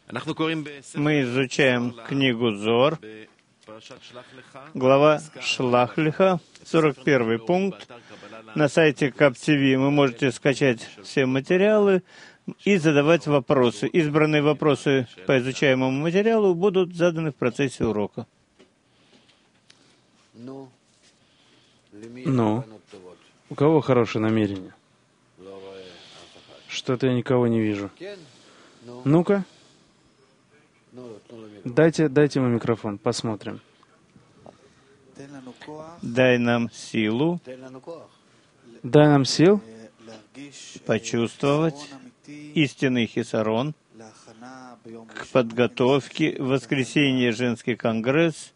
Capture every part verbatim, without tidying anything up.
Мы изучаем книгу Зоар, глава Шлах Леха, сорок первый пункт. На сайте КапТВ вы можете скачать все материалы и задавать вопросы. Избранные вопросы по изучаемому материалу будут заданы в процессе урока. Ну, у кого хорошее намерение? Что-то я никого не вижу. Ну-ка. Дайте, дайте ему микрофон, посмотрим. Дай нам силу, Дай нам сил почувствовать истинный хисарон к подготовке в воскресенье женский конгресс,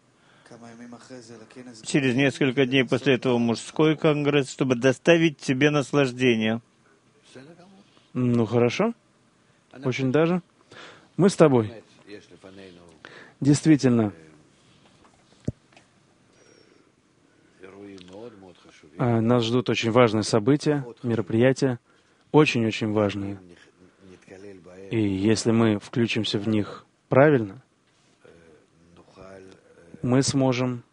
через несколько дней после этого мужской конгресс, чтобы доставить тебе наслаждение. Ну, хорошо. Очень даже. Мы с тобой. Действительно, нас ждут очень важные события, мероприятия, очень-очень важные. И если мы включимся в них правильно, мы сможем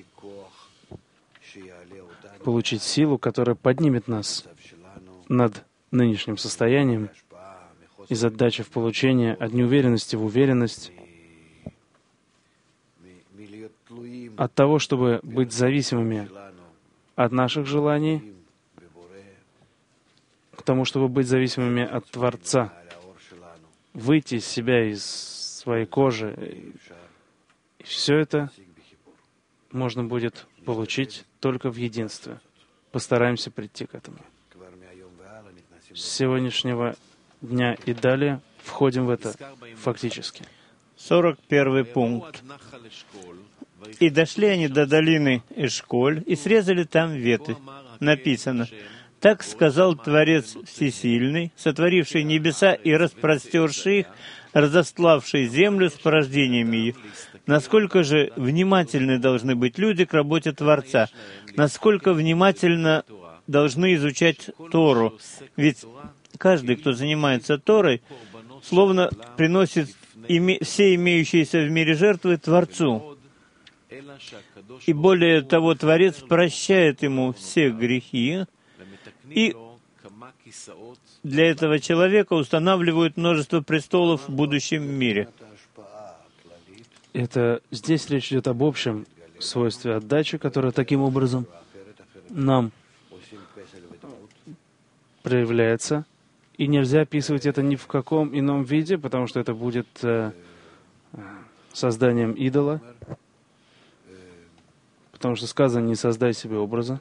получить силу, которая поднимет нас над нынешним состоянием из отдачи в получение, от неуверенности в уверенность, от того, чтобы быть зависимыми от наших желаний, к тому, чтобы быть зависимыми от Творца, выйти из себя, из своей кожи. И все это можно будет получить только в единстве. Постараемся прийти к этому. С сегодняшнего дня и далее входим в это фактически. сорок первый пункт. «И дошли они до долины Эшколь, и срезали там ветвь». Написано: «Так сказал Творец Всесильный, сотворивший небеса и распростерший их, разостлавший землю с порождениями ее». Насколько же внимательны должны быть люди к работе Творца? Насколько внимательно должны изучать Тору? Ведь каждый, кто занимается Торой, словно приносит име... все имеющиеся в мире жертвы Творцу. И более того, Творец прощает ему все грехи, и для этого человека устанавливают множество престолов в будущем мире. Это здесь речь идет об общем свойстве отдачи, которое таким образом нам проявляется. И нельзя описывать это ни в каком ином виде, потому что это будет э, созданием идола. Потому что сказано: не создай себе образа.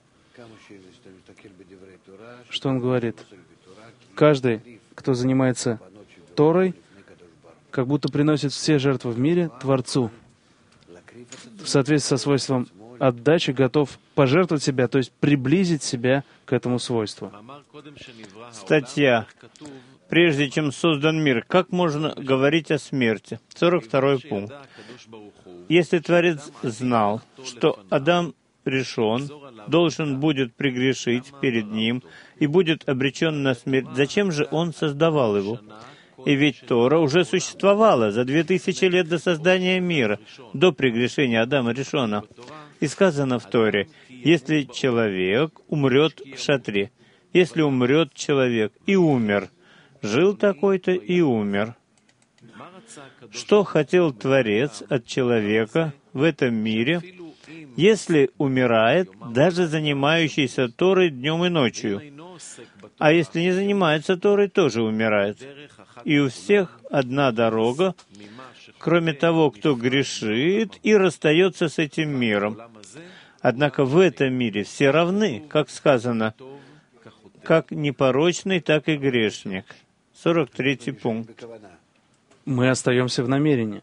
Что он говорит? Каждый, кто занимается Торой, как будто приносит все жертвы в мире Творцу. В соответствии со свойством отдачи готов пожертвовать себя, то есть приблизить себя к этому свойству. Статья. Прежде чем создан мир, как можно говорить о смерти? сорок второй пункт. Если Творец знал, что Адам решен, должен будет прегрешить перед ним и будет обречен на смерть, зачем же Он создавал его? И ведь Тора уже существовала за две тысячи лет до создания мира, до прегрешения Адама решена. И сказано в Торе: если человек умрет в шатре, если умрет человек и умер, жил такой-то и умер. Что хотел Творец от человека в этом мире, если умирает даже занимающийся Торой днем и ночью? А если не занимается Торой, тоже умирает. И у всех одна дорога, кроме того, кто грешит и расстается с этим миром. Однако в этом мире все равны, как сказано, как непорочный, так и грешник. сорок третий пункт. Мы остаемся в намерении.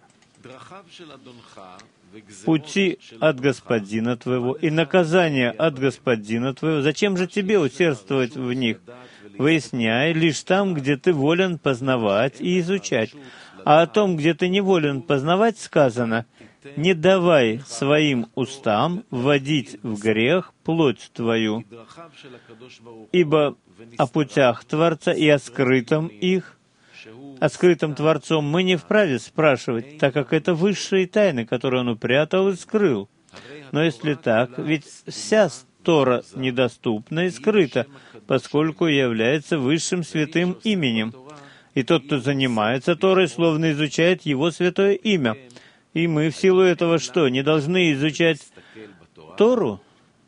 Пути от Господина твоего и наказания от Господина твоего. Зачем же тебе усердствовать в них? Выясняй лишь там, где ты волен познавать и изучать. А о том, где ты не волен познавать, сказано: не давай своим устам вводить в грех плоть твою, ибо о путях Творца и о скрытом их о скрытом Творцом, мы не вправе спрашивать, так как это высшие тайны, которые Он упрятал и скрыл. Но если так, ведь вся Тора недоступна и скрыта, поскольку является высшим святым именем. И тот, кто занимается Торой, словно изучает Его святое имя. И мы в силу этого что, не должны изучать Тору?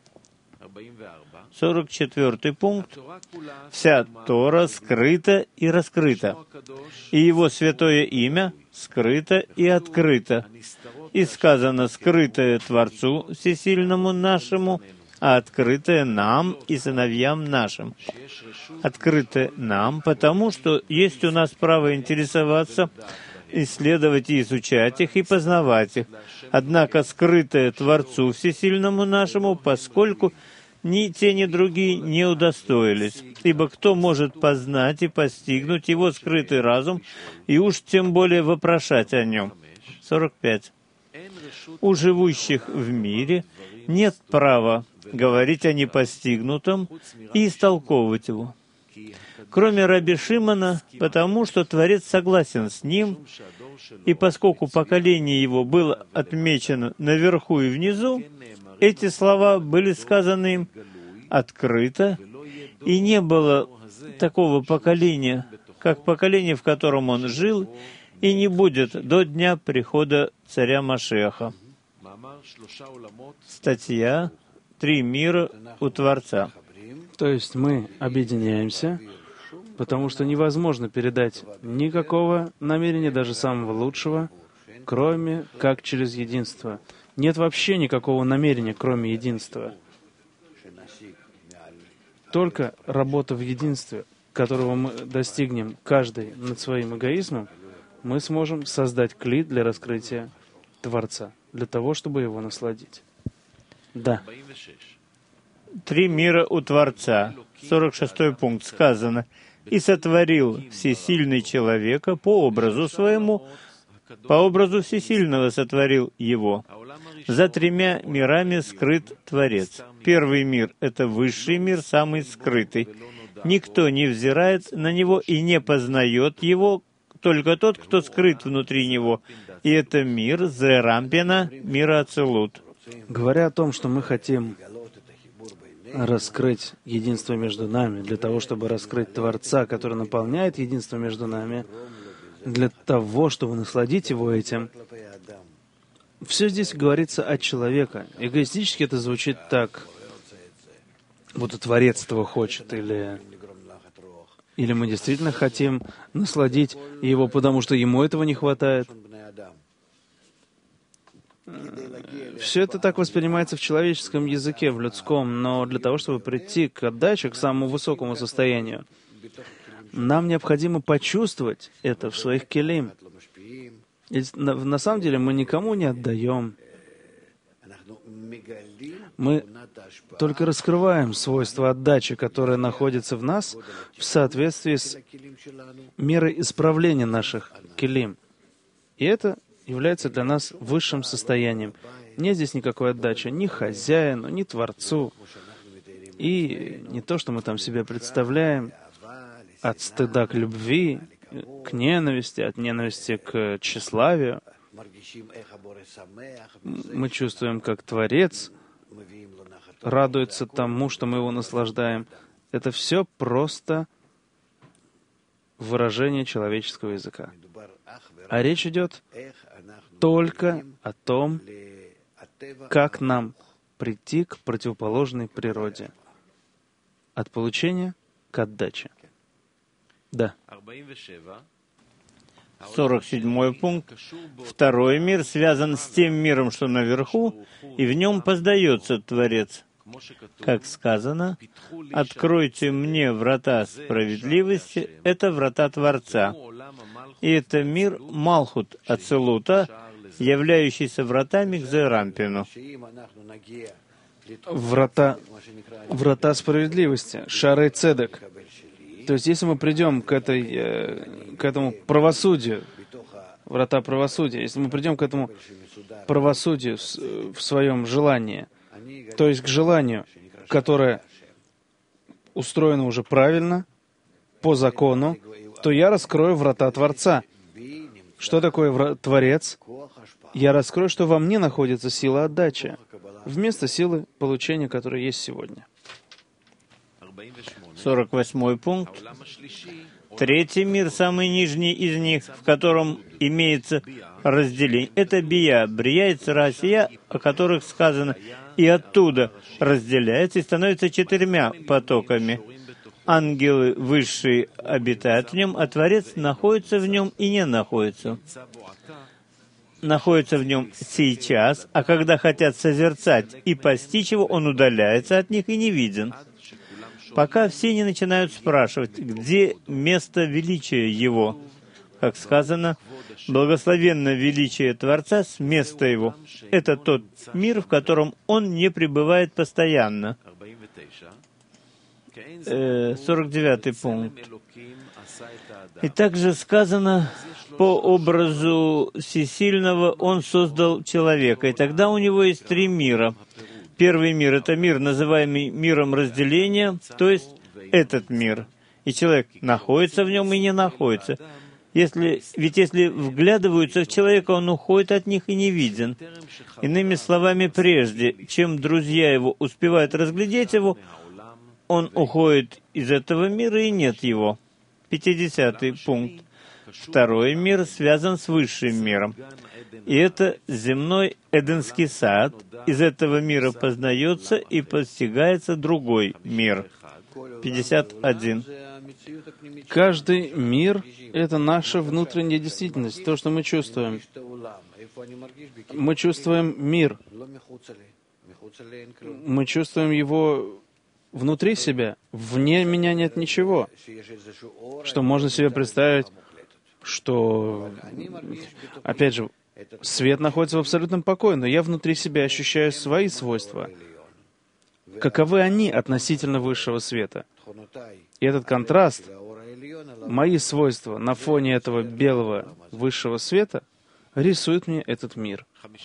сорок четвёртый пункт. Вся Тора скрыта и раскрыта, и Его святое имя скрыто и открыто. И сказано, скрытое Творцу Всесильному нашему, а открытое нам и сыновьям нашим. Открытое нам, потому что есть у нас право интересоваться, исследовать и изучать их, и познавать их. Однако скрытое Творцу Всесильному нашему, поскольку ни те, ни другие не удостоились. Ибо кто может познать и постигнуть Его скрытый разум, и уж тем более вопрошать о Нем? сорок пять. У живущих в мире нет права говорить о непостигнутом и истолковывать его. Кроме Раби Шимона, потому что Творец согласен с ним, и поскольку поколение его было отмечено наверху и внизу, эти слова были сказаны им открыто, и не было такого поколения, как поколение, в котором он жил, и не будет до дня прихода царя Машиаха. Статья «Три мира у Творца». То есть мы объединяемся, потому что невозможно передать никакого намерения, даже самого лучшего, кроме как через единство. Нет вообще никакого намерения, кроме единства. Только работа в единстве, которого мы достигнем каждый над своим эгоизмом, мы сможем создать кли для раскрытия Творца, для того, чтобы его насладить. Да. Три мира у Творца. сорок шестой пункт сказано. «И сотворил всесильный человека по образу своему, по образу всесильного сотворил его. За тремя мирами скрыт Творец. Первый мир — это высший мир, самый скрытый. Никто не взирает на него и не познает его, только тот, кто скрыт внутри него. И это мир Зерампина, мира Ацилут». Говоря о том, что мы хотим раскрыть единство между нами, для того, чтобы раскрыть Творца, который наполняет единство между нами, для того, чтобы насладить его этим, все здесь говорится о человеке. Эгоистически это звучит так, будто Творец этого хочет, или, или мы действительно хотим насладить его, потому что ему этого не хватает. Все это так воспринимается в человеческом языке, в людском, но для того, чтобы прийти к отдаче, к самому высокому состоянию, нам необходимо почувствовать это в своих келим. Ведь на, на самом деле мы никому не отдаем. Мы только раскрываем свойства отдачи, которые находятся в нас в соответствии с мерой исправления наших келим. И это является для нас высшим состоянием. Нет здесь никакой отдачи ни хозяину, ни Творцу. И не то, что мы там себе представляем, от стыда к любви, к ненависти, от ненависти к тщеславию. Мы чувствуем, как Творец радуется тому, что мы его наслаждаем. Это все просто выражение человеческого языка. А речь идет только о том, как нам прийти к противоположной природе. От получения к отдаче. Да. сорок седьмой пункт. Второй мир связан с тем миром, что наверху, и в нем познается Творец. Как сказано, «Откройте мне врата справедливости», это врата Творца. И это мир Малхут Ацилута, являющийся вратами к Зерампину. Врата, врата справедливости, Шарей Цедек. То есть, если мы придем к, этой, к этому правосудию, врата правосудия, если мы придем к этому правосудию в своем желании, то есть к желанию, которое устроено уже правильно, по закону, то я раскрою врата Творца. Что такое вра- Творец? Я раскрою, что во мне находится сила отдачи, вместо силы получения, которая есть сегодня. сорок восьмой пункт. Третий мир, самый нижний из них, в котором имеется разделение, это бия, брия и царасия, о которых сказано, и оттуда разделяется и становится четырьмя потоками. Ангелы высшие обитают в нем, а Творец находится в нем и не находится. Находится в нем сейчас, а когда хотят созерцать и постичь его, он удаляется от них и не виден. Пока все не начинают спрашивать, где место величия его. Как сказано, благословенно величие Творца с места его. Это тот мир, в котором он не пребывает постоянно. Э, сорок девятый пункт. И также сказано, по образу Всесильного он создал человека, и тогда у него есть три мира. Первый мир — это мир, называемый миром разделения, то есть этот мир. И человек находится в нем и не находится. Если, ведь если вглядываются в человека, он уходит от них и не виден. Иными словами, прежде чем друзья его успевают разглядеть его, он уходит из этого мира и нет его. пятидесятый пункт. Второй мир связан с высшим миром. И это земной Эденский сад. Из этого мира познается и постигается другой мир. пятьдесят один. Каждый мир — это наша внутренняя действительность, то, что мы чувствуем. Мы чувствуем мир. Мы чувствуем его внутри себя. Вне меня нет ничего. Что можно себе представить, что, опять же, свет находится в абсолютном покое, но я внутри себя ощущаю свои свойства. Каковы они относительно высшего света? И этот контраст, мои свойства на фоне этого белого высшего света, рисует мне этот мир.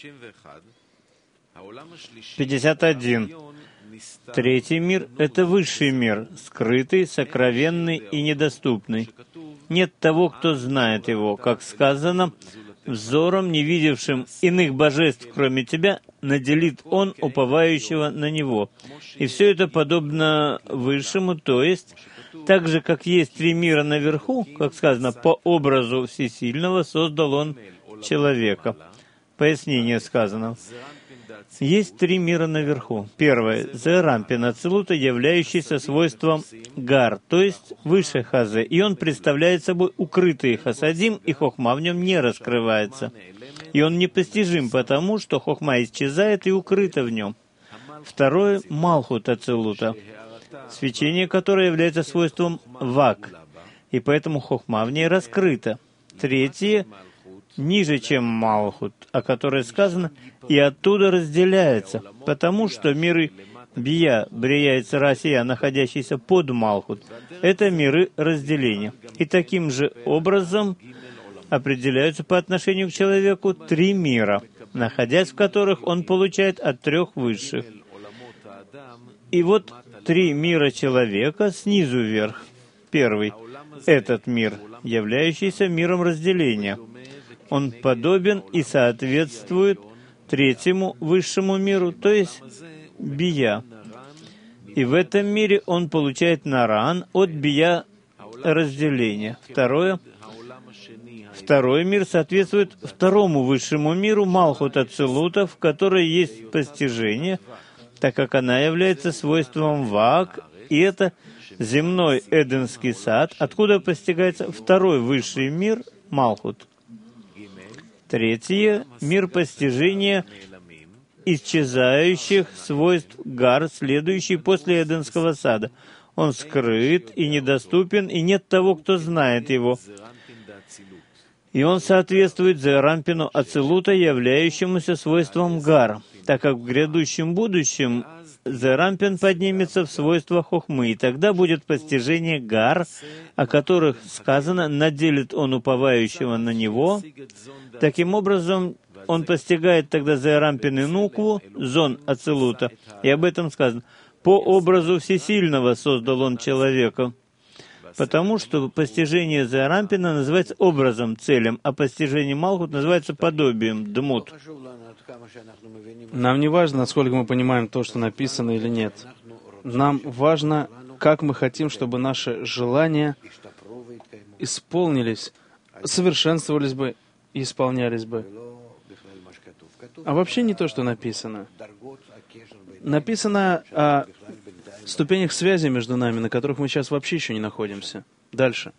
пятьдесят один. Третий мир — это высший мир, скрытый, сокровенный и недоступный. Нет того, кто знает его, как сказано, взором, не видевшим иных божеств, кроме тебя, наделит он уповающего на него. И все это подобно высшему, то есть, так же, как есть три мира наверху, как сказано, по образу Всесильного создал он человека. Пояснение сказано. Есть три мира наверху. Первое — Зерампин Ацилута, являющийся свойством Гар, то есть выше Хазе, и он представляет собой укрытый Хасадим, и Хохма в нем не раскрывается. И он непостижим, потому что Хохма исчезает и укрыта в нем. Второе — Малхут Ацилута, свечение которое является свойством Вак, и поэтому Хохма в ней раскрыта. Третье — ниже, чем Малхут, о которой сказано, и оттуда разделяется, потому что миры Бия, Брия и Царасия, находящиеся под Малхут, это миры разделения. И таким же образом определяются по отношению к человеку три мира, находясь в которых он получает от трех высших. И вот три мира человека снизу вверх. Первый — этот мир, являющийся миром разделения. Он подобен и соответствует третьему высшему миру, то есть Бия. И в этом мире он получает наран от Бия разделения. Второе. Второй мир соответствует второму высшему миру Малхут Ацилута, в которой есть постижение, так как она является свойством Ваак, и это земной Эденский сад, откуда постигается второй высший мир Малхут. Третье — мир постижения исчезающих свойств Гар, следующий после Эденского сада. Он скрыт и недоступен, и нет того, кто знает его. И он соответствует Зерампину Ацилута, являющемуся свойством Гар, так как в грядущем будущем Зерампин поднимется в свойства Хохмы, и тогда будет постижение Гар, о которых сказано, наделит он уповающего на него. Таким образом, он постигает тогда Зерампин и Нукву, зон Ацилута, и об этом сказано. По образу Всесильного создал он человека. Потому что постижение Зеарампина называется образом, целым, а постижение Малхут называется подобием, дмут. Нам не важно, насколько мы понимаем то, что написано или нет. Нам важно, как мы хотим, чтобы наши желания исполнились, совершенствовались бы и исполнялись бы. А вообще не то, что написано. Написано о ступенях связи между нами, на которых мы сейчас вообще еще не находимся. Дальше.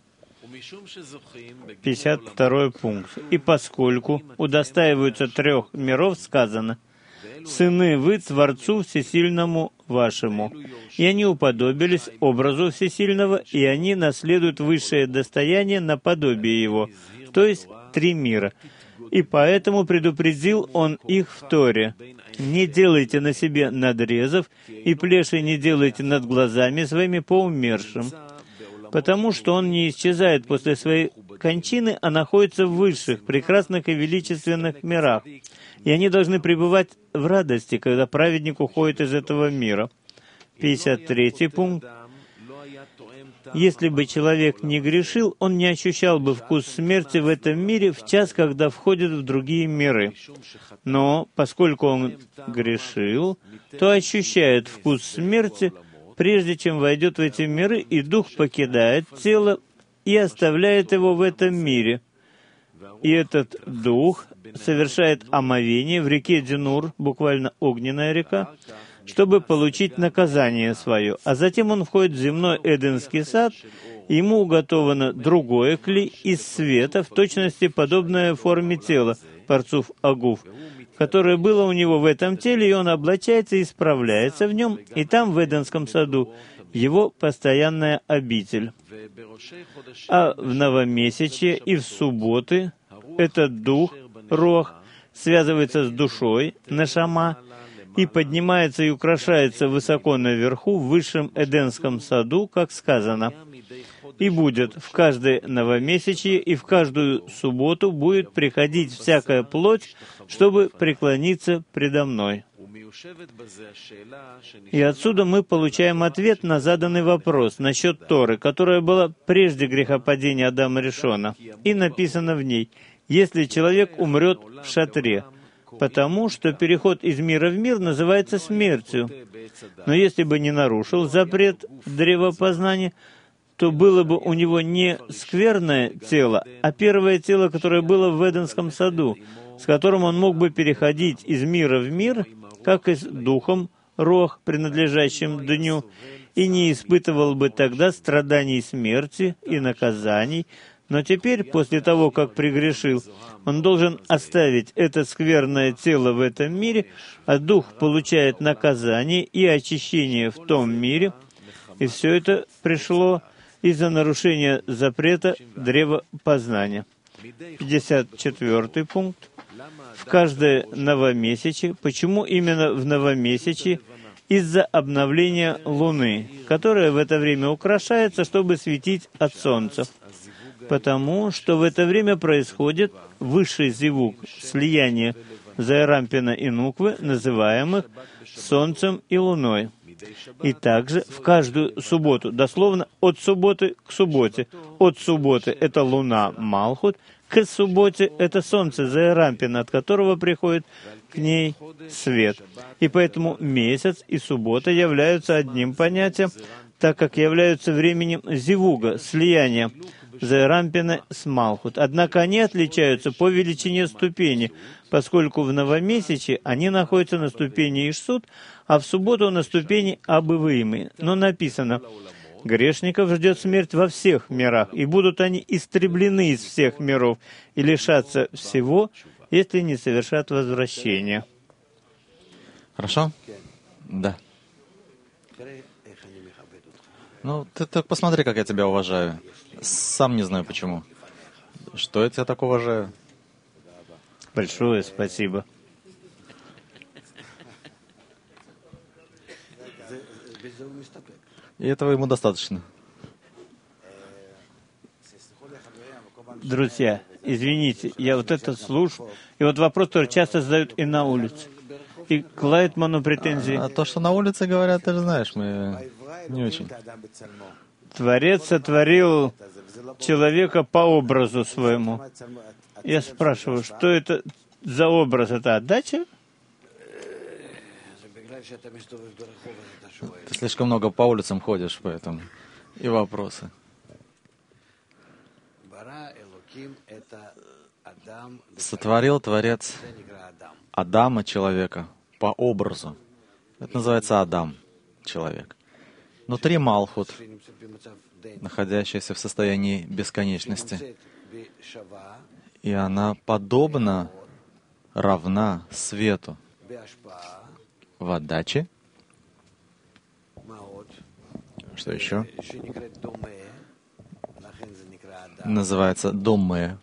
пятьдесят второй пункт. «И поскольку удостаиваются трех миров, сказано, «Сыны вы Творцу Всесильному вашему». И они уподобились образу Всесильного, и они наследуют высшее достояние наподобие Его, то есть три мира. И поэтому предупредил Он их в Торе: «Не делайте на себе надрезов, и плеши не делайте над глазами своими по умершим, потому что он не исчезает после своей кончины, а находится в высших, прекрасных и величественных мирах. И они должны пребывать в радости, когда праведник уходит из этого мира». пятьдесят третий пункт. «Если бы человек не грешил, он не ощущал бы вкус смерти в этом мире в час, когда входит в другие миры. Но поскольку он грешил, то ощущает вкус смерти, прежде чем войдет в эти миры, и дух покидает тело и оставляет его в этом мире. И этот дух совершает омовение в реке Динур, буквально огненная река, чтобы получить наказание свое. А затем он входит в земной Эденский сад, и ему уготовано другое кли из света, в точности подобное форме тела, парцуф агуф, которое было у него в этом теле, и он облачается и исправляется в нем, и там, в Эденском саду, его постоянная обитель. А в новомесячье и в субботы этот дух, рох, связывается с душой, нашама, и поднимается и украшается высоко наверху, в высшем Эденском саду, как сказано. И будет в каждое новомесячье и в каждую субботу будет приходить всякая плоть, чтобы преклониться предо мной. И отсюда мы получаем ответ на заданный вопрос насчет Торы, которая была прежде грехопадения Адама Ришона. И написано в ней: «Если человек умрет в шатре», потому что переход из мира в мир называется смертью. Но если бы не нарушил запрет древопознания, то было бы у него не скверное тело, а первое тело, которое было в Эденском саду, с которым он мог бы переходить из мира в мир, как и с духом, рох, принадлежащим дню, и не испытывал бы тогда страданий смерти и наказаний. Но теперь, после того, как прегрешил, он должен оставить это скверное тело в этом мире, а дух получает наказание и очищение в том мире, и все это пришло из-за нарушения запрета древопознания. пятьдесят четвёртый пункт. В каждое новомесячье. Почему именно в новомесячье? Из-за обновления Луны, которая в это время украшается, чтобы светить от Солнца. Потому что в это время происходит высший зивук, слияние Зеарампина и Нуквы, называемых Солнцем и Луной. И также в каждую субботу, дословно от субботы к субботе. От субботы — это Луна Малхут, к субботе — это Солнце Зеарампина, от которого приходит к ней свет. И поэтому месяц и суббота являются одним понятием, так как являются временем зивуга, слияния Зеарампина с Малхут. Однако они отличаются по величине ступени, поскольку в новомесячье они находятся на ступени Ишсут, а в субботу на ступени Абываимы. Но написано: «Грешников ждет смерть во всех мирах, и будут они истреблены из всех миров, и лишатся всего, если не совершат возвращения». Хорошо? Да. Ну, ты так посмотри, как я тебя уважаю. Сам не знаю почему. Что я тебя так уважаю? Большое спасибо. И этого ему достаточно. Друзья, извините, я вот это слушаю. И вот вопрос, который часто задают и на улице. И к Лайтману претензии. А то, что на улице говорят, ты же знаешь, мы не очень. Творец сотворил человека по образу своему. Я спрашиваю, что это за образ? Это отдача? Ты слишком много по улицам ходишь, поэтому и вопросы. Сотворил Творец Адама, человека, по образу. Это называется Адам, человек. Внутри Малхут, находящаяся в состоянии бесконечности. И она подобна, равна свету в отдаче. Что еще? Называется доме,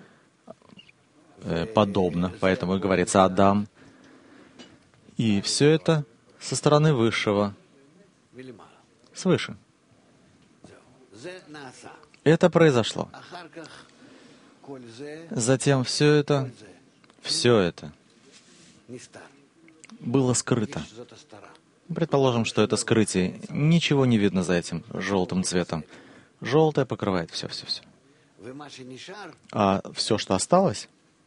э, подобно, поэтому и говорится Адам. И все это со стороны Высшего, свыше. Это произошло. Затем все это, все это было скрыто. Предположим, что это скрытие. Ничего не видно за этим желтым цветом. Желтое покрывает все-все-все. А все, что осталось,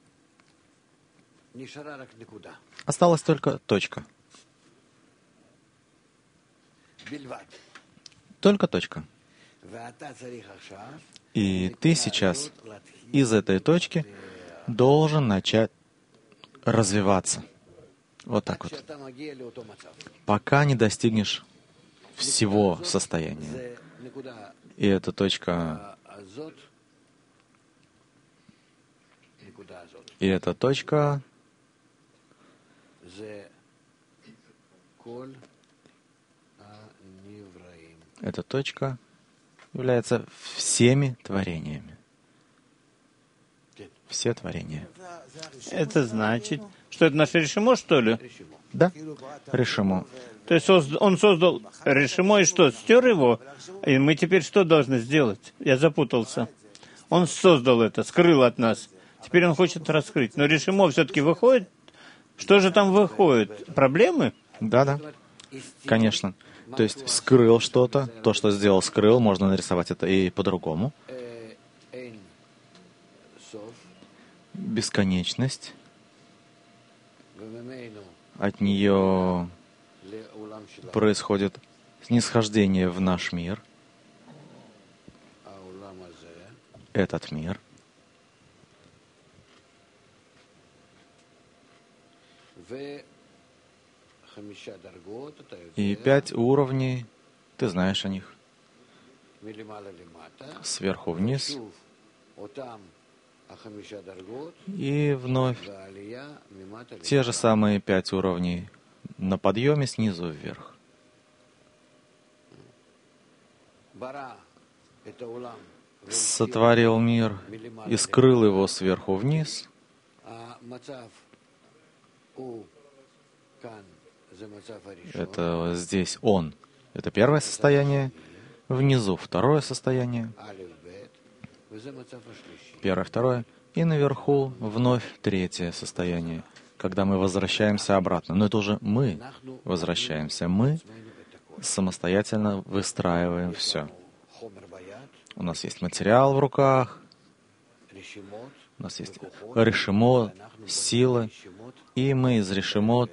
осталась только точка. Только точка. И ты сейчас из этой точки должен начать развиваться. Вот так вот. Пока не достигнешь всего состояния. И эта точка... И эта точка... Эта точка является всеми творениями. Все творения. Это значит, что это наше решимо, что ли? Да, решимо. То есть он создал решимо и что, стер его? И мы теперь что должны сделать? Я запутался. Он создал это, скрыл от нас. Теперь он хочет раскрыть. Но решимо все-таки выходит. Что же там выходит? Проблемы? Да, да. Конечно. То есть скрыл что-то. То, что сделал, скрыл. Можно нарисовать это и по-другому. Бесконечность. От нее происходит снисхождение в наш мир. Этот мир. И пять уровней, ты знаешь о них. Сверху вниз. И вновь те же самые пять уровней на подъеме снизу вверх. Сотворил мир и скрыл его сверху вниз. Это здесь он. Это первое состояние. Внизу второе состояние. Первое, второе. И наверху вновь третье состояние, когда мы возвращаемся обратно. Но это уже мы возвращаемся. Мы самостоятельно выстраиваем все. У нас есть материал в руках, у нас есть решимот, силы, и мы из решимот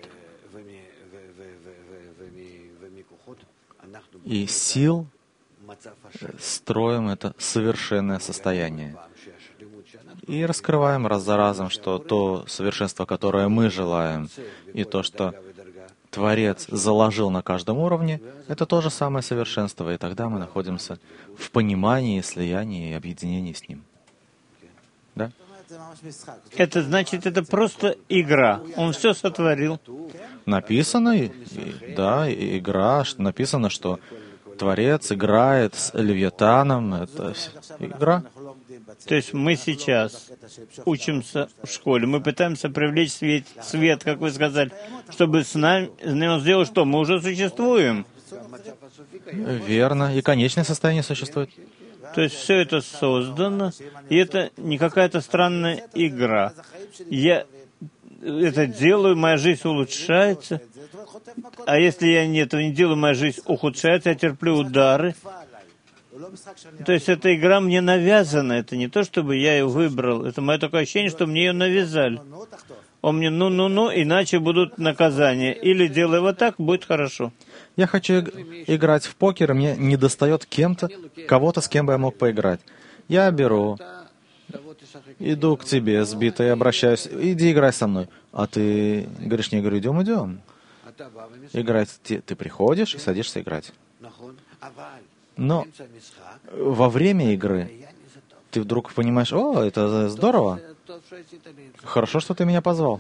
и сил строим это совершенное состояние. И раскрываем раз за разом, что то совершенство, которое мы желаем, и то, что Творец заложил на каждом уровне, это то же самое совершенство, и тогда мы находимся в понимании, слиянии и объединении с Ним. Да? Это значит, это просто игра. Он все сотворил. Написано, и, да, и игра, что написано, что Творец играет с Левиатаном, это игра. То есть мы сейчас учимся в школе, мы пытаемся привлечь свет, свет, как вы сказали, чтобы с нами, он сделал что? Мы уже существуем. Верно, и конечное состояние существует. То есть все это создано, и это не какая-то странная игра. Я это делаю, моя жизнь улучшается, а если я этого не делаю, моя жизнь ухудшается, я терплю удары. То есть эта игра мне навязана, это не то, чтобы я ее выбрал, это мое такое ощущение, что мне ее навязали. Он мне ну-ну-ну, иначе будут наказания. Или делай вот так, будет хорошо. Я хочу играть в покер, и мне не достает кем-то, кого-то, с кем бы я мог поиграть. Я беру, иду к тебе сбитый, обращаюсь, иди играй со мной. А ты говоришь, не, говорю, идем, идем. Играть, ты, ты приходишь и садишься играть. Но во время игры ты вдруг понимаешь, о, это здорово. Хорошо, что ты меня позвал.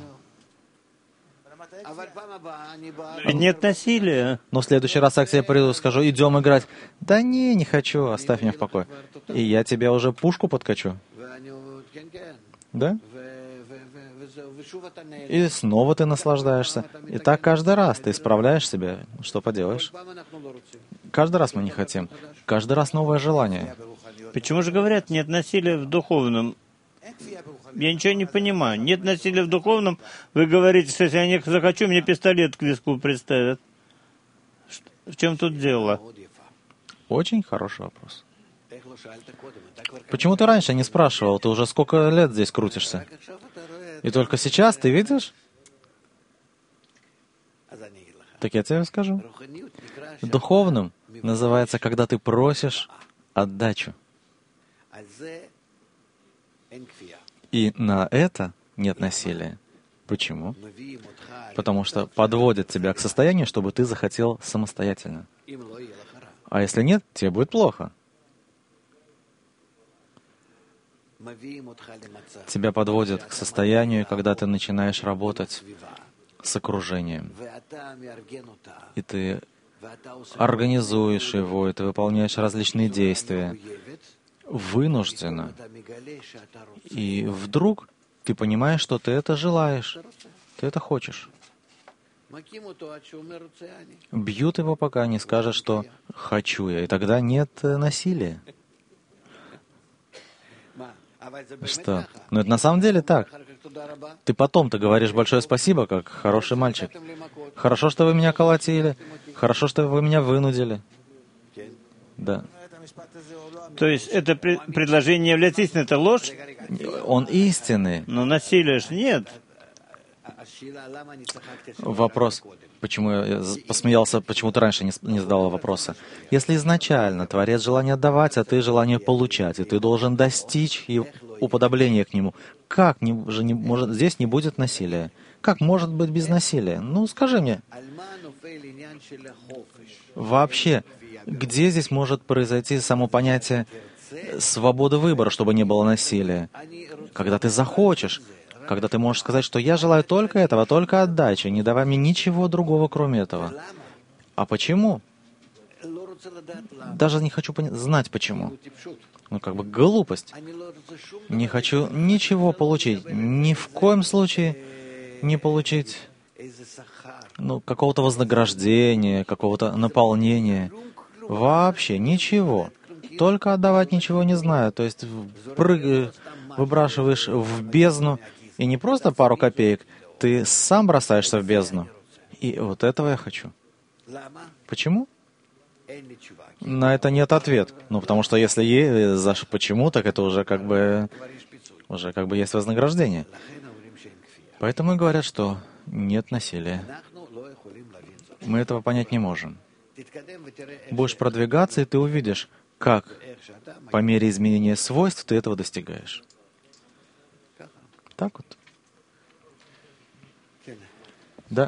Нет насилия. Но в следующий раз я к тебе приду, скажу, идем играть. Да не, не хочу, оставь меня в покое. И я тебе уже пушку подкачу. Да? И снова ты наслаждаешься. И так каждый раз ты исправляешь себя. Что поделаешь? Каждый раз мы не хотим. Каждый раз новое желание. Почему же говорят, нет насилия в духовном? Я ничего не понимаю. Нет насилия в духовном. Вы говорите, что если я не захочу, мне пистолет к виску приставят. В чем тут дело? Очень хороший вопрос. Почему ты раньше не спрашивал? Ты уже сколько лет здесь крутишься? И только сейчас ты видишь? Так я тебе скажу. Духовным называется, когда ты просишь отдачу. И на это нет насилия. Почему? Потому что подводят тебя к состоянию, чтобы ты захотел самостоятельно. А если нет, тебе будет плохо. Тебя подводят к состоянию, когда ты начинаешь работать с окружением. И ты организуешь его, и ты выполняешь различные действия вынужденно. И вдруг ты понимаешь, что ты это желаешь, ты это хочешь. Бьют его, пока не скажет, что «хочу я», и тогда нет насилия. Что? Ну это на самом деле так. Ты потом-то говоришь большое спасибо, как хороший мальчик. Хорошо, что вы меня колотили. Хорошо, что вы меня вынудили. Да. То есть это при- предложение не является истиной, это ложь? Он истинный. Но насилия же нет. Вопрос, почему я посмеялся, почему ты раньше не, не задала вопроса. Если изначально Творец желание отдавать, а ты желание получать, и ты должен достичь и уподобления к нему, как не, же не, может, здесь не будет насилия? Как может быть без насилия? Ну, скажи мне. Вообще, где здесь может произойти само понятие свободы выбора, чтобы не было насилия? Когда ты захочешь, когда ты можешь сказать, что я желаю только этого, только отдачи, не давай мне ничего другого, кроме этого. А почему? Даже не хочу поня- знать, почему. Ну, как бы глупость. Не хочу ничего получить. Ни в коем случае не получить ну, какого-то вознаграждения, какого-то наполнения. Вообще ничего. Только отдавать ничего не знаю. То есть прыг... выбрасываешь в бездну, и не просто пару копеек, ты сам бросаешься в бездну. И вот этого я хочу. Почему? На это нет ответа. Ну, потому что если е... за почему, так это уже как бы уже как бы есть вознаграждение. Поэтому и говорят, что нет насилия. Мы этого понять не можем. Будешь продвигаться, и ты увидишь, как по мере изменения свойств ты этого достигаешь. Так вот. Да.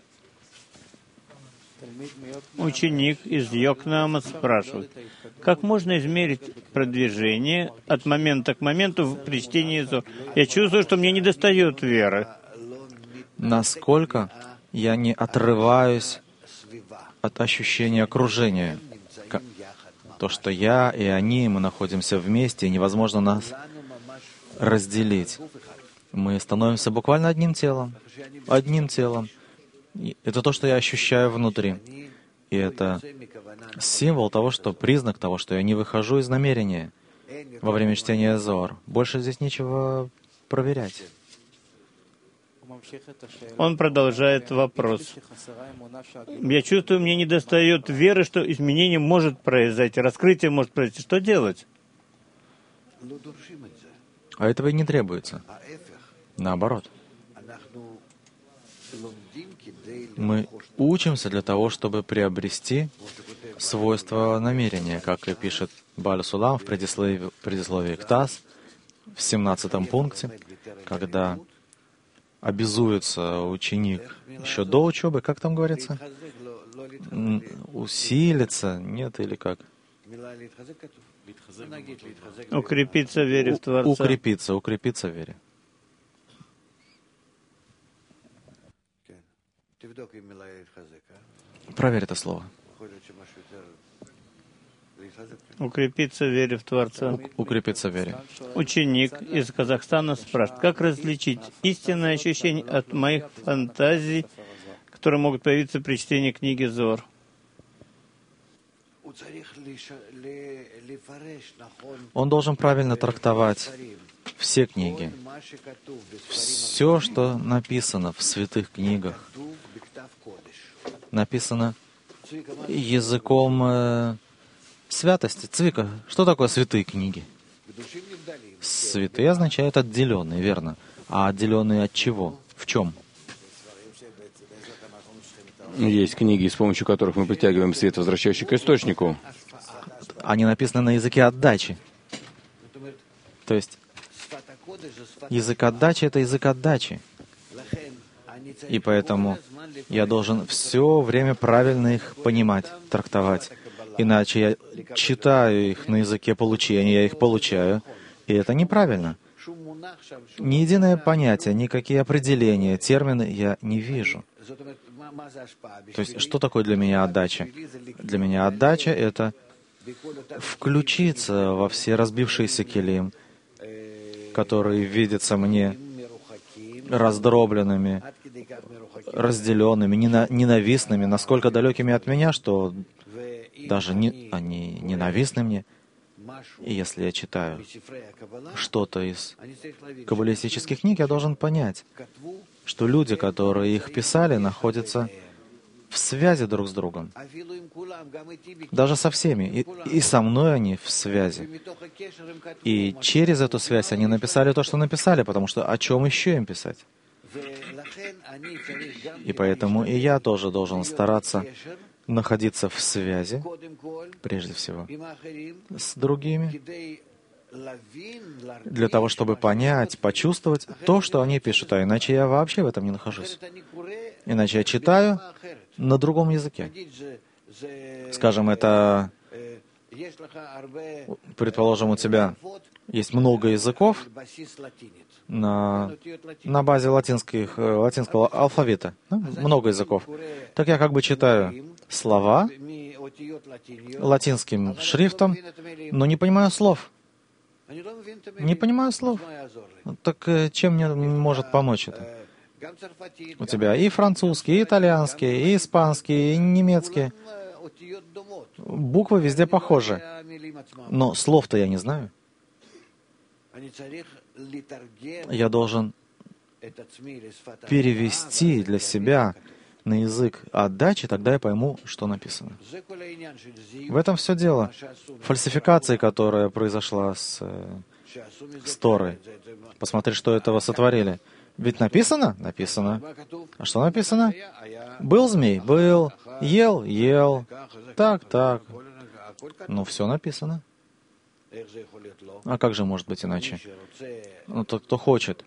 Ученик из Йокнама спрашивает, как можно измерить продвижение от момента к моменту при чтении Зор? Я чувствую, что мне недостает веры. Насколько я не отрываюсь от ощущения окружения. То, что я и они, мы находимся вместе, и невозможно нас разделить. Мы становимся буквально одним телом. Одним телом. И это то, что я ощущаю внутри. И это символ того, что признак того, что я не выхожу из намерения во время чтения Зоар. Больше здесь нечего проверять. Он продолжает вопрос. Я чувствую, мне недостает веры, что изменение может произойти, раскрытие может произойти. Что делать? А этого и не требуется. Наоборот. Мы учимся для того, чтобы приобрести свойства намерения, как и пишет Бааль Сулам в предисловии, предисловии к ТАСС, в семнадцатом пункте, когда обязуется ученик еще до учебы, как там говорится? Усилиться, нет, или как? Укрепиться в вере в Творца. Укрепиться, укрепиться в вере. Проверь это слово. Укрепиться в вере в Творца. Укрепиться в вере. Ученик из Казахстана спрашивает, как различить истинное ощущение от моих фантазий, которые могут появиться при чтении книги Зоар? Он должен правильно трактовать все книги. Все, что написано в святых книгах, написано языком э, святости. Цвика, что такое святые книги? Святые означают отделенные, верно. А отделенные от чего? В чем? Есть книги, с помощью которых мы притягиваем свет, возвращающий к источнику. Они написаны на языке отдачи. То есть язык отдачи — это язык отдачи. И поэтому я должен все время правильно их понимать, трактовать. Иначе я читаю их на языке получения, я их получаю, и это неправильно. Ни единое понятие, никакие определения, термины я не вижу. То есть, что такое для меня отдача? Для меня отдача — это включиться во все разбившиеся келим, которые видятся мне раздробленными, разделенными, ненавистными, насколько далекими от меня, что даже не, они ненавистны мне. И если я читаю что-то из каббалистических книг, я должен понять, что люди, которые их писали, находятся в связи друг с другом. Даже со всеми. И, и со мной они в связи. И через эту связь они написали то, что написали, потому что о чем еще им писать? И поэтому и я тоже должен стараться находиться в связи, прежде всего, с другими, для того, чтобы понять, почувствовать то, что они пишут, а иначе я вообще в этом не нахожусь. Иначе я читаю на другом языке. Скажем, это, предположим, у тебя есть много языков на, на базе латинских, латинского алфавита. Ну, много языков. Так я как бы читаю слова латинским шрифтом, но не понимаю слов. Не понимаю слов. Так чем мне может помочь это? У тебя и французский, и итальянский, и испанский, и немецкий. Буквы везде похожи. Но слов-то я не знаю. Я должен перевести для себя на язык отдачи, тогда я пойму, что написано. В этом все дело. Фальсификация, которая произошла с, с Торой. Посмотри, что этого сотворили. Ведь написано? Написано. А что написано? Был змей? Был. Ел? Ел. Так, так. Ну, все написано. А как же может быть иначе? Ну, тот, кто хочет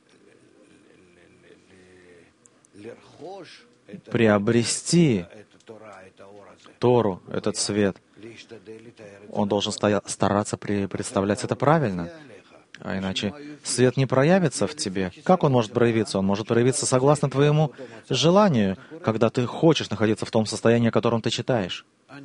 приобрести Тору, этот свет, он должен стоя- стараться при- представлять это правильно. А иначе свет не проявится в тебе. Как он может проявиться? Он может проявиться согласно твоему желанию, когда ты хочешь находиться в том состоянии, о котором ты читаешь.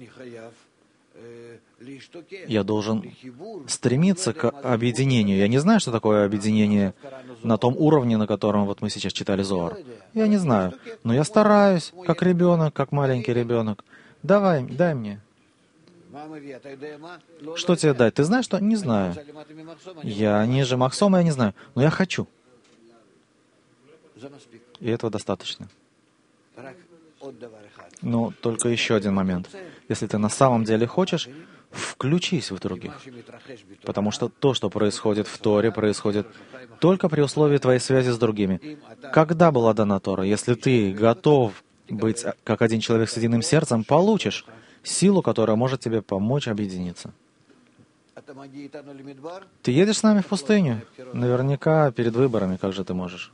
Я должен стремиться к объединению. Я не знаю, что такое объединение на том уровне, на котором вот мы сейчас читали Зоар. Я не знаю. Но я стараюсь, как ребенок, как маленький ребенок. Давай, дай мне. Что тебе дать? Ты знаешь, что? Не знаю. Я ниже Махсома, я не знаю. Но я хочу. И этого достаточно. Но только еще один момент. Если ты на самом деле хочешь, включись в других. Потому что то, что происходит в Торе, происходит только при условии твоей связи с другими. Когда была дана Тора? Если ты готов быть как один человек с единым сердцем, получишь силу, которая может тебе помочь объединиться. Ты едешь с нами в пустыню? Наверняка перед выборами, как же ты можешь?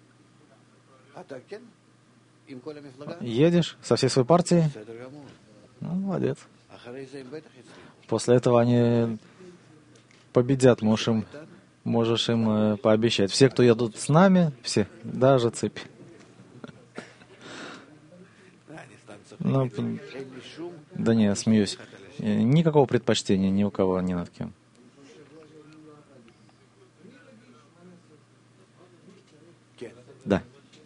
Едешь со всей своей партией? Ну, молодец. После этого они победят, можешь им, можешь им э, пообещать. Все, кто едут с нами, все, даже цепь. Ну, да не, смеюсь. Никакого предпочтения ни у кого, ни над кем. Да.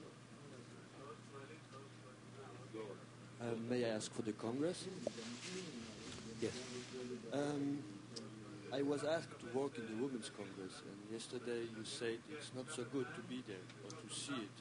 May I ask for the Congress? Yes. Um, I was asked to work in the Women's Congress, and yesterday you said it's not so good to be there, but to see it.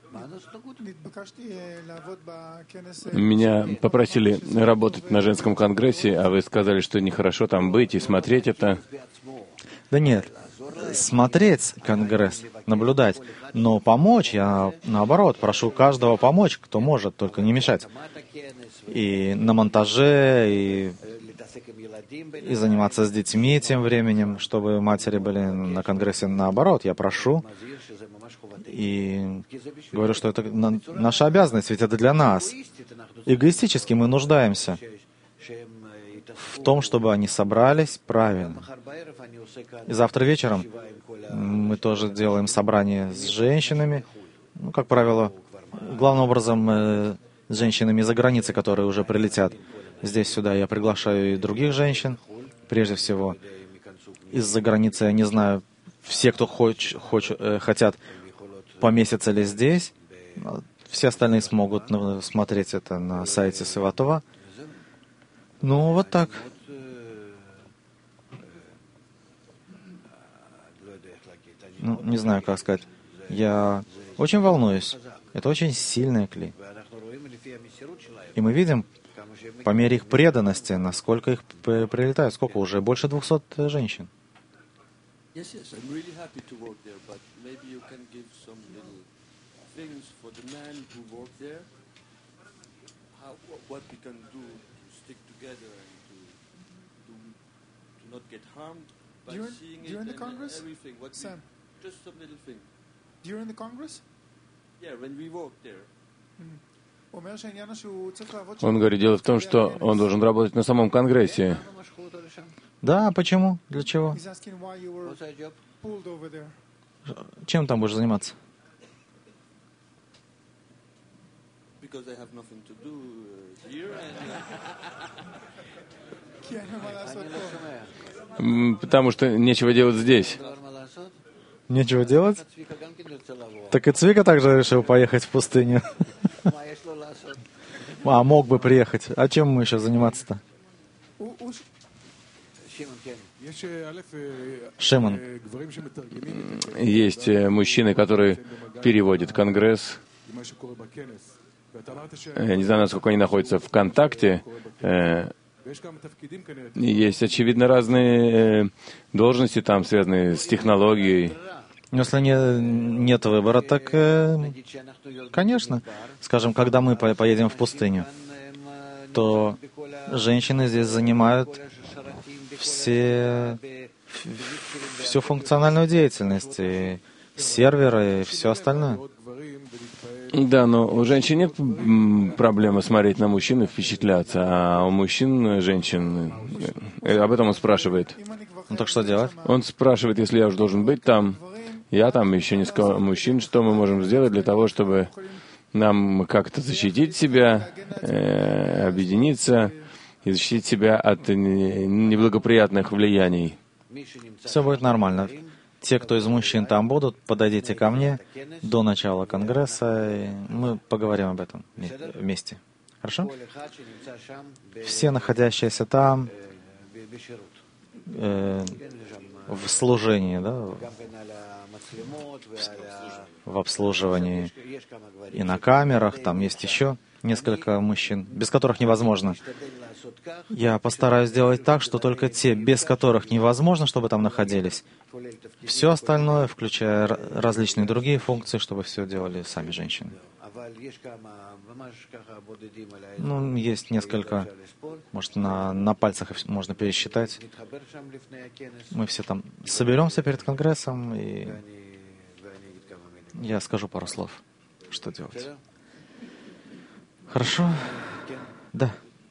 Меня попросили работать на женском конгрессе, а вы сказали, что нехорошо там быть и смотреть это. Да нет, смотреть конгресс, наблюдать, но помочь, я наоборот прошу каждого помочь, кто может, только не мешать. И на монтаже, и, и заниматься с детьми тем временем, чтобы матери были на конгрессе. Наоборот, я прошу и говорю, что это наша обязанность, ведь это для нас. Эгоистически мы нуждаемся в том, чтобы они собрались правильно. И завтра вечером мы тоже делаем собрание с женщинами, ну, как правило, главным образом э, с женщинами из-за границы, которые уже прилетят здесь, сюда. Я приглашаю и других женщин, прежде всего. Из-за границы, я не знаю, все, кто хоч, хоч, э, хотят поместиться ли здесь, все остальные смогут ну, смотреть это на сайте Севатова. Ну, вот так. Ну, не знаю, как сказать. Я очень волнуюсь. Это очень сильная кли. И мы видим, по мере их преданности, насколько их прилетает. Сколько уже? Больше двухсот женщин. During, during the Congress? Sam, Just some little thing. during the Congress? Yeah, when we walk there. Он говорит, дело в том, что он должен работать на самом конгрессе. Да, почему? Для чего? Чем там будешь заниматься? Because I have nothing to do uh, here and М, Потому что нечего делать здесь. Нечего делать? Так и Цвика также решил поехать в пустыню. А, мог бы приехать. А чем мы еще заниматься-то? Шимон. Есть э, мужчины, которые переводят конгресс. Я не знаю, насколько они находятся в контакте. Э, Есть, очевидно, разные э, должности там, связанные с технологией. Если не, нет выбора, так, э, конечно. Скажем, когда мы по- поедем в пустыню, то женщины здесь занимают все, в- всю функциональную деятельность, и серверы, и все остальное. Да, но у женщин нет м, проблемы смотреть на мужчин и впечатляться, а у мужчин, женщин, э, об этом он спрашивает. Ну так что делать? Он спрашивает, если я уже должен быть там, я там, еще несколько мужчин, что мы можем сделать для того, чтобы нам как-то защитить себя, э, объединиться и защитить себя от не- неблагоприятных влияний. Все будет нормально. Те, кто из мужчин там будут, подойдите ко мне до начала конгресса, и мы поговорим об этом вместе. Хорошо? Все находящиеся там э, в служении, да, в обслуживании и на камерах. Там есть еще несколько мужчин, без которых невозможно. Я постараюсь сделать так, что только те, без которых невозможно, чтобы там находились. Все остальное, включая различные другие функции, чтобы все делали сами женщины. Ну, есть несколько, может, на, на пальцах можно пересчитать. Мы все там соберемся перед Конгрессом, и я скажу пару слов, что делать. Хорошо? Да.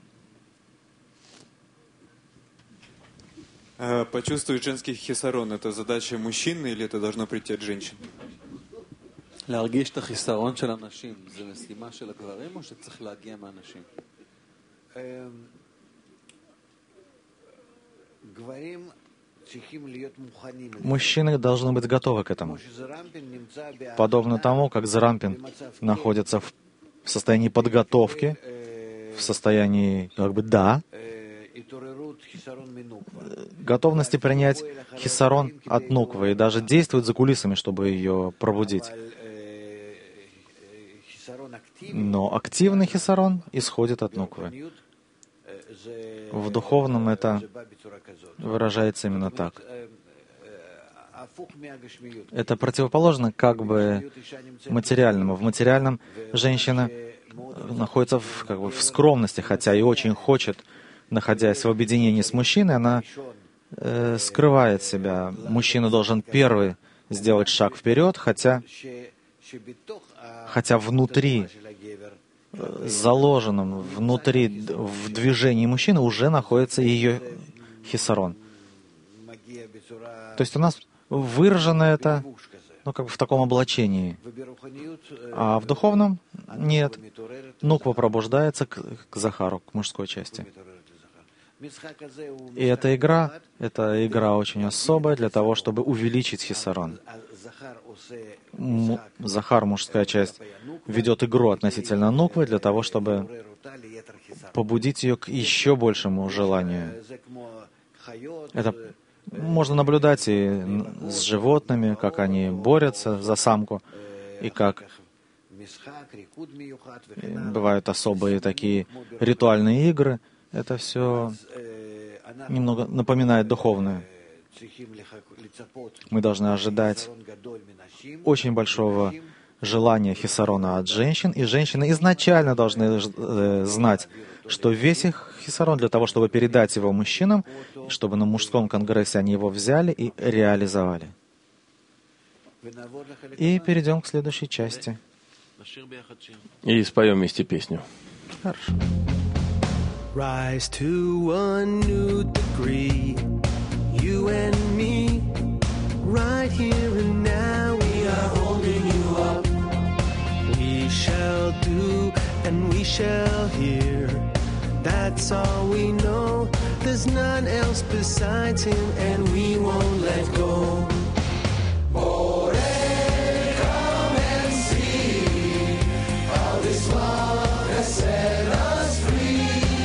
Почувствовать женский хисарон — это задача мужчины или это должно прийти от женщин? להרגיש את החיסרון של הנשים, זה משימה של הגברים או שצריך להגיע מהנשים? Мужчины должны быть готовы к этому. Подобно тому, как Зарампин находится в состоянии подготовки, в состоянии как бы «да», готовности принять хисарон от нуквы и даже действует за кулисами, чтобы ее пробудить. Но активный хисарон исходит от нуквы. В духовном это выражается именно так. Это противоположно как бы материальному. В материальном женщина находится в, как бы, в скромности, хотя и очень хочет, находясь в объединении с мужчиной, она э, скрывает себя. Мужчина должен первый сделать шаг вперед, хотя, хотя внутри, э, заложенном внутри, в движении мужчины уже находится ее хисарон. То есть у нас выражено это, ну, как бы в таком облачении. А в духовном нет. Нуква пробуждается к, к Захару, к мужской части. И эта игра, это игра очень особая для того, чтобы увеличить хисарон. М- Захар, мужская часть, ведет игру относительно нуквы для того, чтобы побудить ее к еще большему желанию. Это можно наблюдать и с животными, как они борются за самку, и как бывают особые такие ритуальные игры. Это все немного напоминает духовное. Мы должны ожидать очень большого желания хисарона от женщин, и женщины изначально должны знать, что весь их хисарон для того, чтобы передать его мужчинам, чтобы на мужском конгрессе они его взяли и реализовали. И перейдем к следующей части. И споем вместе песню. Хорошо. Rise to a new degree, you and me, right here and now we are holding you up. We shall do and we shall hear, that's all we know, there's none else besides him and we won't let go. More come and see, how this love has set us free.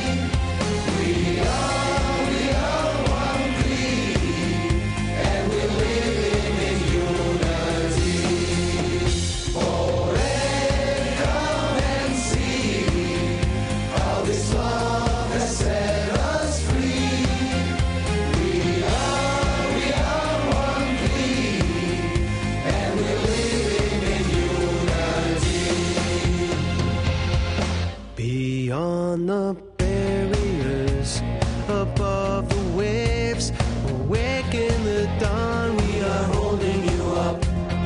Beyond the barriers, above the waves, awake in the dawn, we are holding you up.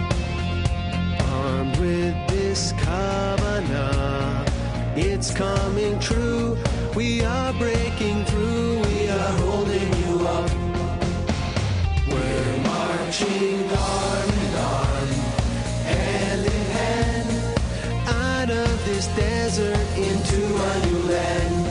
Armed with this kavanah, it's coming true, we are breaking through, we are holding you up. We're marching arm in arm, hand in hand, out of this desert into a new land.